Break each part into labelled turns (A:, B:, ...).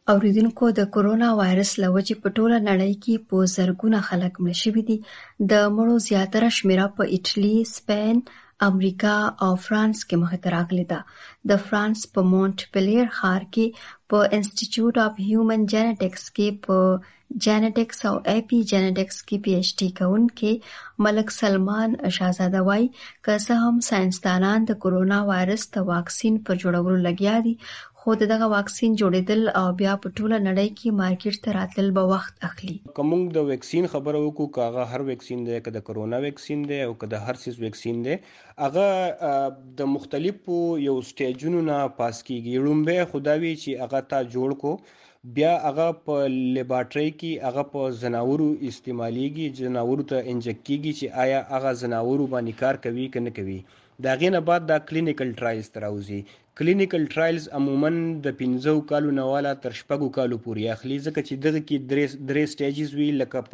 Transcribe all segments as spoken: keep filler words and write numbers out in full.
A: اوریدونکو د کرونا وایرس له وجې په ټوله نړۍ کې په زرګونه خلک مړه شوي دي. د مړو زیاتره شمېره په ایټالي، سپین، امریکا او فرانس کې مخې ته راغلې ده. د فرانس په مونټ پلیر ښار کې په انسټیټیوټ اف هیومن جینټکس کې په جینټکس او اپي جینټکس کې پی ایچ ډي کوونکی ملک سلمان شاهزاده وایي که څه هم ساینسدانان د کرونا وایرس د واکسین پر جوړولو لګیا دي، خو دغه واکسین جوړېدل او بیا په ټوله نړۍ کې مارکیټ ته راتلل به وخت اخلي.
B: که موږ د ویکسین خبره وکړو، که هغه هر ویکسین دی، که د کرونا ویکسین دی او که د هر سیز ویکسین دی، هغه د مختلفو یو سټیجونو نه پاس کیږي. لومبی خو دا وي چې هغه تا جوړ کو، بیا هغه په لیبارټرۍ کې هغه په زناورو استعمالیږي، زناورو ته انجکټ کیږي چې آیا هغه زناورو باندې کار کوي که نه کوي. د هغې نه بعد دا کلینیکل ټرایلز ته راوځي. کلینیکل ټرایلز عموما د پنځو کالو نه واله تر شپږو کالو پورې اخلي، ځکه چې دغه کې درې درې سټیجز وي. لکه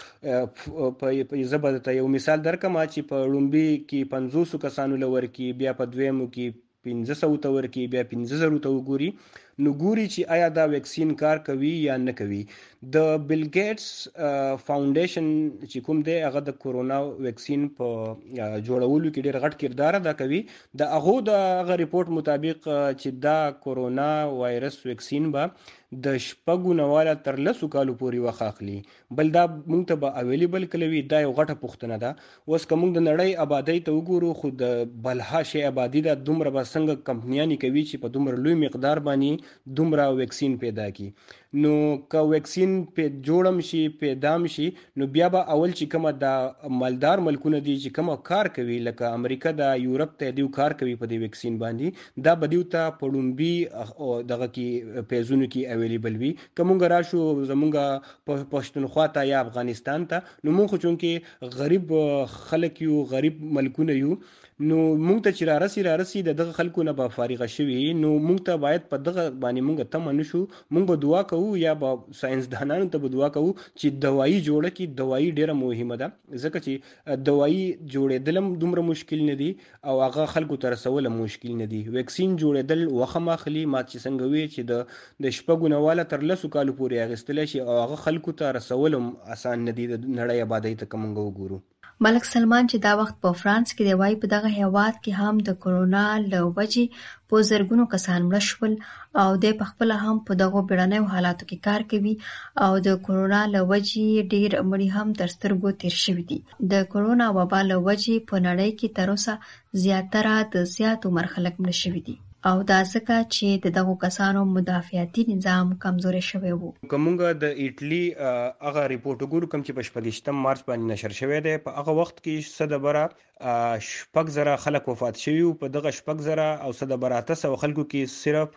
B: په په زه به درته یو مثال درکړم چې په لومبي کې پنځوسو کسانو له ورکي، بیا په دویمو کې پنځه سوو ته ورکي، بیا پنځه زرو ته وګوري، نو ګوري چې آیا دا ویکسین کار کوي یا نه کوي. د بیل ګیټس فاونډیشن چې کوم دی، هغه د کرونا ویکسین په جوړولو کې ډېر غټ کردار ادا کوي. د هغو د هغه ریپورټ مطابق چې دا کرونا وایرس ویکسین به د شپږو نه واله تر لسو کالو پورې وخت اخلي. بل دا موږ ته به اویلیبل کله وي، دا یو غټه پوښتنه ده. اوس که موږ د نړۍ آبادۍ ته وګورو، خو د بلها شی آبادي ده، دومره به څنګه کمپنیانې کوي چې په دومره لوی مقدار باندې دومره ویکسین پیدا کی. نو که ویکسین په جوړم شي، پیدام شي، نو بیا به اول چې کومه د مالدار ملکونه دي چې کومه کار کوي، لکه امریکا د یورپ ته دیو کار کوي په دې ویکسین باندې، دا به دیو ته په لومبي دغه کې پیزونو کې اویلیبل وي. که مونږ راشو زمونږ پښتونخوا ته یا افغانستان ته، نو مونږ خو چونکې غریب خلک یو، غریب ملکونه یو، نو مونږ ته چې رارسي رارسي د دغه خلکو نه به فارغه شوي، نو مونږ ته باید په دغه باندې مونږ تمه نشو. مونږ به دعا کوو یا به ساینسدانانو ته به دعا کوو چې دوایي جوړه کړي. دوایي ډیره مهمه ده، ځکه چې دوایي جوړېدل هم دومره مشکل نه دي او هغه خلکو ته رسول هم مشکل نه دي. ویکسین جوړېدل وخت هم اخلي، ما چې څنګه وی چې د د شپږو نه واله تر لسو کالو پورې اخیستلی شي او هغه خلکو ته رسول هم اسان نه دي. د نړۍ آبادۍ ته که موږ وګورو،
A: ملک سلمان چې دا وخت په فرانس کې دی، وایي په دغه هیواد کې هم د کرونا له وجې په زرګونو کسان مړه شول او دی پخپله هم په دغو بیړنیو حالاتو کې کار کوي او د کرونا له وجې ډېر مړي هم تر سترګو تیر شوي دي. د کرونا وبا له وجې په نړۍ کې تر اوسه زیاتره د زیات عمر خلک مړه شوي دي او دا ځکه چې د دغو کسانو مدافعتي نظام کمزوری شوی وو.
B: که مونږ د ایټلي هغه ریپورټ وګورو کوم چې په شپږدېرشم مارچ باندې نشر شوی دی، په هغه وخت کې څه دبره شپږ زره خلک وفات شوي وو. په دغه شپږ زره او څه دبره اته سوه خلکو کې صرف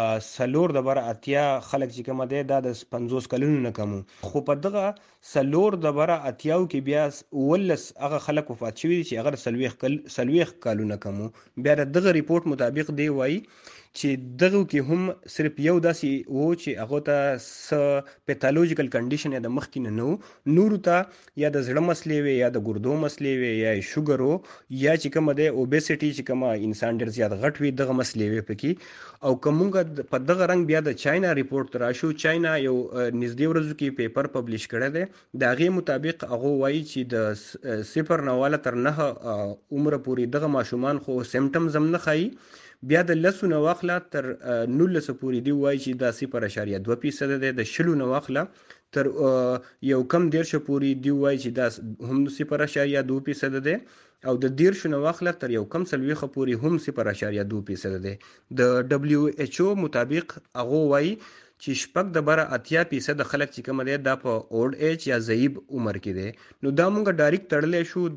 B: څلور دبره اتیا خلک چې کومه دی دا د پنځوس کلونو نه کم وو. خو په دغه څلور دبره اتیاو کې بیا اوولس هغه خلک وفات شوي دي چې هغه څلوېښت څلوېښت کالونه کم وو. بیا د دغه ریپورټ مطابق دی وایي چې دغه کې هم صرف یو داسې وو چې هغه ته څه پیتالوجیکل کنډیشن یا د مخکې نه نه وو، نورو ته یا د زړه مسلې وې یا د ګردو مسلې وې یا شوګر وو یا چې کومه دی اوبیسټي چې کومه انسان ډېر زیات غټ وي، دغه مسلې وې پکې. او که مونږ په دغه رنګ بیا د چاینا ریپورټ ته راشو، چاینا یو نږدې ورځو کې پیپر پبلش کړی دی. د هغې مطابق هغه وایي چې د صفر نه واله تر نهه عمره پورې دغه ماشومان خو سیمټمز هم نه ښایي، بیا د لسو نه واخله تر نولسو پورې دی وایي چې دا صفر اشاریه دوه فیصده دی، د شلو نه واخله تر یو کم دیرشو پورې دی وایي چې دا هم صفر اشاریه دوه فیصده دی، او د دیرشو نه واخله تر یو کم څلوېښت پورې هم صفر اشاریه دوه فیصده دی. د ډبلیو ایچ او مطابق هغه وایي چې شپږ دبره اتیا فیصده خلک چې کومه دی دا په اولډ ایج یا ضعیف عمر کې دی. نو دا مونږ ډایرکټ تړلی شو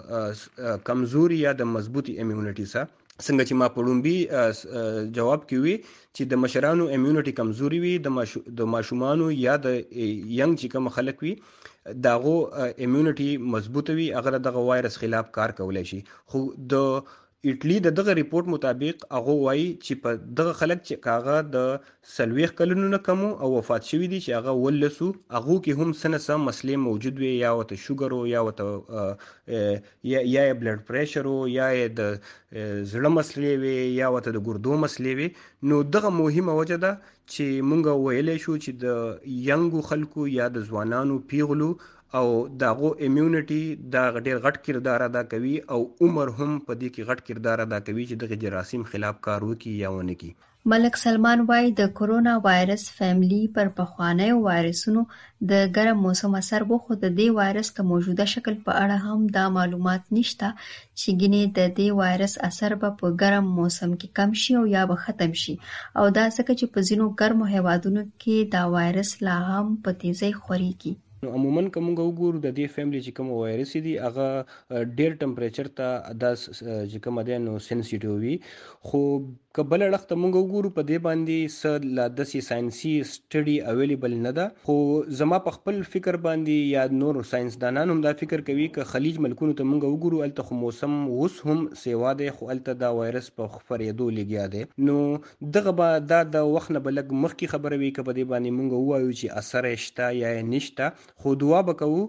B: د کمزوري یا د مضبوطی امیونټي سره، څنګه چې ما په لومبي جواب کې وي چې د مشرانو امیونټي کمزوري وي، د ماشومانو یا د ینګ چې کوم خلک وي داغو امیونټي مضبوطه وي، هغه دغه وایرس خلاف کار کولی شي. خو د ایټلی د دغه ریپورت مطابق هغه وایي چې په دغه خلک چې کاغه د سلويخ کلونو نه کم او وفات شوي دي چې هغه ولسو هغه کې هم سنه سم مسلې موجود وي، یا وته شوګر او یا وته یا یا بلډ پریشر او یا د زړه مسلې وي، یا وته د ګردو مسلې وي. نو دغه مهمه وجه ده چې مونږ ویلې شو چې د ینګو خلکو یا د ځوانانو پیغلو او داغو امیونټي دا ډېر غټ کردار ادا کوي او عمر هم په دې کې غټ کردار ادا کوي چې دغه جراثیم خلاف کار وکړي یا ونه کړي.
A: ملک سلمان وایي د کرونا وایرس فیملی پر پخوانیو وایرسونو د ګرم موسم اثر و، خو د دې وایرس د موجوده شکل په اړه هم دا معلومات نشته چې ګینې د دې وایرس اثر به په ګرم موسم کې کم شي او یا به ختم شي، او دا ځکه چې په ځینو ګرمو هیوادونو کې دا وایرس لا هم په تیزۍ خورېږي.
B: نو عموما که موږ وګورو د دې فیملی چې کوم وایرس دي هغه ډېر ټمپریچر ته د چې کوم دی نو سنسیټیو وي، خو که بل اړخ ته موږ وګورو په دې باندې څه لا داسې ساینسي سټډي اویلیبل نه ده. خو زما په خپل فکر باندې یا نور ساینسدانان هم دا فکر کوي که خلیج ملکونو ته موږ وګورو هلته خو موسم اوس هم سیوا دی، خو هلته دا وایرس په خپرېدو لګیا دی. نو دغه به دا د وخت نه به لږ مخکې خبره وي که په دې باندې موږ ووایو چې اثر یې شته یا یې نشته. خو دعا به کوو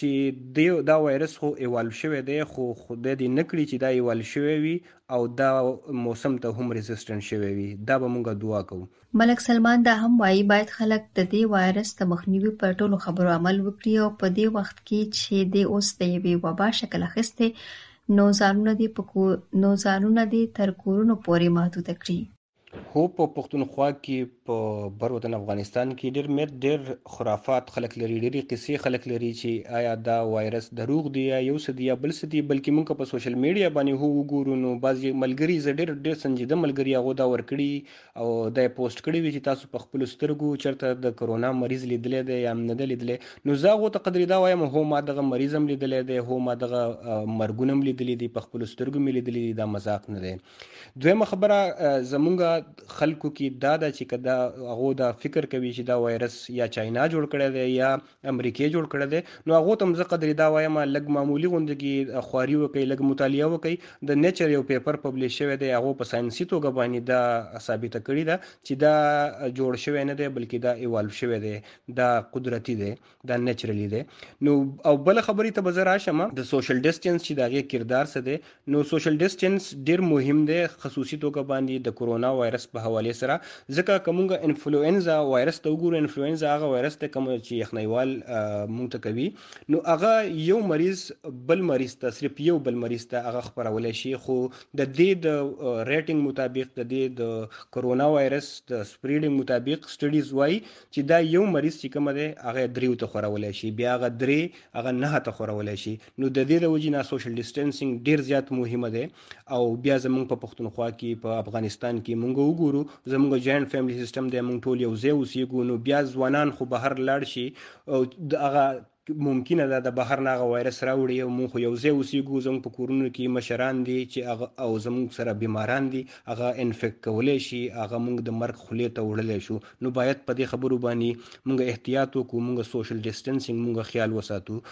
B: چې دا وایرس خو ایوالو شوی دی، خو خدای دې نه کړي چې دا ایوالو شوی وي او دا موسم ته هم ریزسټنټ شوی وي. دا به مونږ دعا کوو.
A: ملک سلمان دا هم وایي باید خلک د دې وایرس د مخنیوي پر ټولو خبرو عمل وکړي او په دې وخت کې چې د اوس د یوې وبا شکل اخیستی نو ځانونه دې په کو نو ځانونه دې تر کورونو پورې محدود کړي.
B: هو په پښتونخوا کې په بر وطن افغانستان کې ډېر مېر ډېر خرافات خلک لري، ډېرې قصې خلک لري چې آیا دا وایرس دروغ دی یا یو څه دی یا بل څه دی. بلکې موږ په سوشل میډیا باندې هو وګورو نو بعضې ملګري زه ډېر ډېر سنجیده ملګري هغو دا ورکړي او دا یې پوسټ کړي وي چې تاسو په خپلو سترګو چېرته د کرونا مریض لیدلی دی یا هم نه دی لیدلی. نو زه هغو ته قدرې دا وایم هو ما دغه مریض هم لیدلی دی، هو ما دغه مرګونه هم لیدلي دي، په خپلو سترګو مې لیدلي دي، دا مذاق نه دی. دویمه خبره زمونږ خلکو کې دا ده چې که دا هغو دا فکر کوي چې دا وایرس یا چاینا جوړ کړی دی یا امریکې جوړ کړی دی، نو هغو ته هم زه قدرې دا وایم لږ معمولي غوندې کې خواري وکړئ، لږ مطالعه وکړئ. د نیچر یو پیپر پبلش شوی دی، هغو په ساینسي توګه باندې دا ثابته کړې ده چې دا جوړ شوی نه دی بلکې دا ایوالو شوی دی، دا قدرتي دی، دا نیچرلی دی. نو او بله خبرې ته به زه راشم د سوشل ډسټنس چې د هغې کردار څه دی. نو سوشل ډسټنس ډېر مهم دی خصوصي توګه باندې د کرونا وایرس په حوالې سره، ځکه که مونږ انفلوئنزا وایرس ته وګورو، انفلوئنزا هغه وایرس دی کوم چې یخنیوال مونږ ته کوي، نو هغه یو مریض بل مریض ته صرف یو بل مریض ته هغه خپرولی شي. خو د دې د ریټینګ مطابق د دې د کرونا وایرس د سپریډینګ مطابق سټډیز وایي چې دا یو مریض چې کومه دی هغه دریو ته خورولی شي، بیا هغه درې هغه نهه ته خورولی شي. نو د دې د وجې نه سوشل ډسټنسینګ ډېر زیات مهمه دی. او بیا زمونږ په پښتونخوا کې په افغانستان کې مونږ وګورو زمونږ جاینټ فیملی سیستم دی، مونږ ټول یو ځای اوسېږو، نو بیا ځوانان خو بهر لاړ شي او هغه ممکنه ده د بهر نه هغه وایرس راوړي او مونږ خو یو ځای اوسېږو، زموږ په کورونو کې مشران دي چې هغه او زموږ سره بیماران دي هغه انفیکټ کولی شي، هغه مونږ د مرګ خولې ته وړلی شو. نو باید په دې خبرو باندې مونږ احتیاط وکړو، مونږ سوشل ډسټنسینګ مونږ خیال وساتو